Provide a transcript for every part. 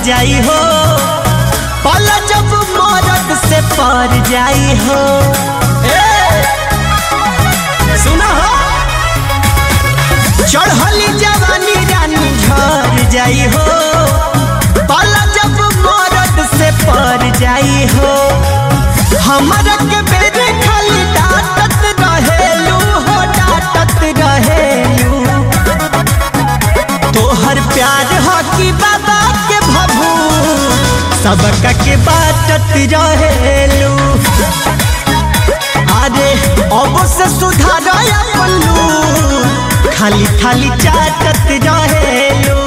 जाई हो, पल जब मरद से पर जाई हो। सुना हो, चढ़ली जवानी रानी झर जाई हो, पल जब मरद से पर जाई हो। हमरा के बेरे खाली डांटत रहेलू हो, डांटत रहेलू। तोहर प्यार हो कि बाबा के भभू, सबका के बाटत रहेलू। अरे अब से सुधार पल्लू, खाली खाली चाटत रहेलू।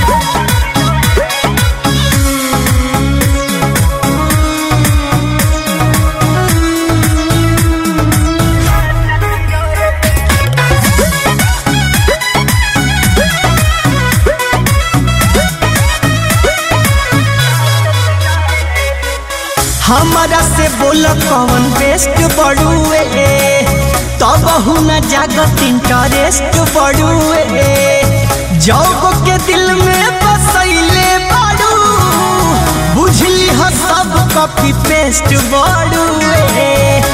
हमारा से बोल कौन बेस्ट बड़ुए, तब न जागत इंटरेस्ट बड़ुए। जौग के दिल में बसैले बाड़ू, बुझली हो सब कॉपी पेस्ट बड़ुए।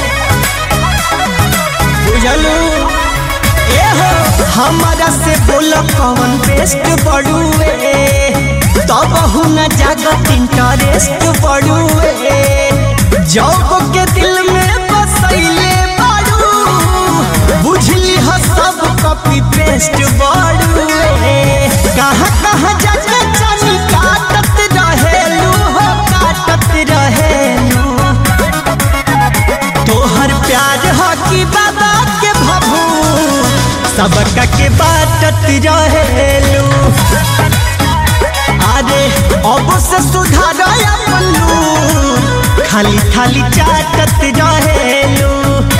बुझलू हमारा से बोल कौन बेस्ट बड़ुए, तब न जागत इंटरेस्ट बड़ुए। जौग के दिल में बसैले बाड़ू, बुझली हो सब कॉपी पेस्ट बड़ुए। कहाँ कहाँ जाके चानी काटत रहेलू हो, काटत रहेलू। तोहर प्यार हो कि बाबा के भभू, सबका के बाटत रहेलू। अरे अब से सुधार पल्लू, खाली खाली चाटत रहेलू।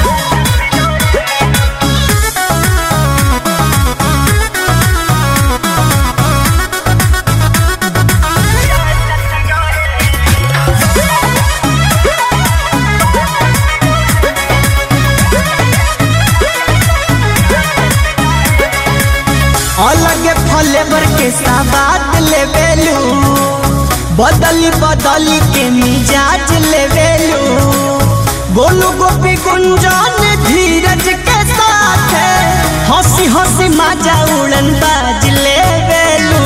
अलग फ्लेवर के साबात लेवेलू, बदली बदली के मिजाज लेवेलू। गोलू गोपी गुंजन धीरज के साथ हंसी हंसी माजा उड़न बाज लेवेलू।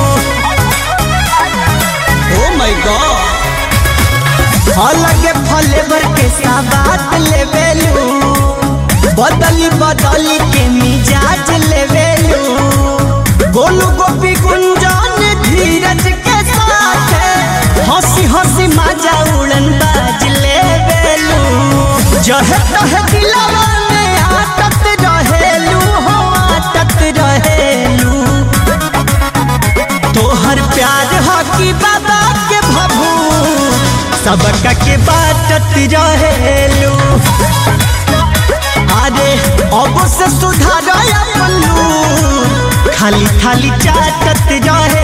ओ माय गॉड, अलग फ्लेवर के साबात लेवेलू, बदली बदली के मिजाज लेवेलू। गोलू गोपी गुंजन धीरज के साथ हंसी हंसी माजा उड़न बाज लेवेलू। जहे तहे दिलवा में आटत रहेलू हो, आटत रहेलू। तोहर प्यार हो कि बाबा के भभू, सबका के बाटत रहेलू। अरे अब से सुधार पल्लू, खाली खाली चाटत रहे।